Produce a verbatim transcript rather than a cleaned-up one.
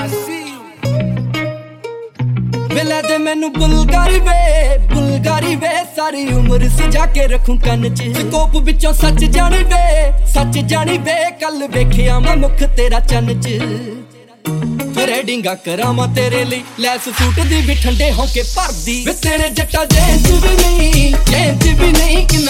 मिला दे मैनू बुलगारी वे बुलगारी वे सारी उम्र सजा के रखूं कन च स्कोप विचों सच जानी वे सच जानी वे कल वेखिया मैं मुख तेरा चन च रेडिंगा करावां तेरे लिए लैस सूट दी भी ठंडे होके भरदी वे तेरे जट्टा जेंच भी नहीं जेंच भी नहीं कि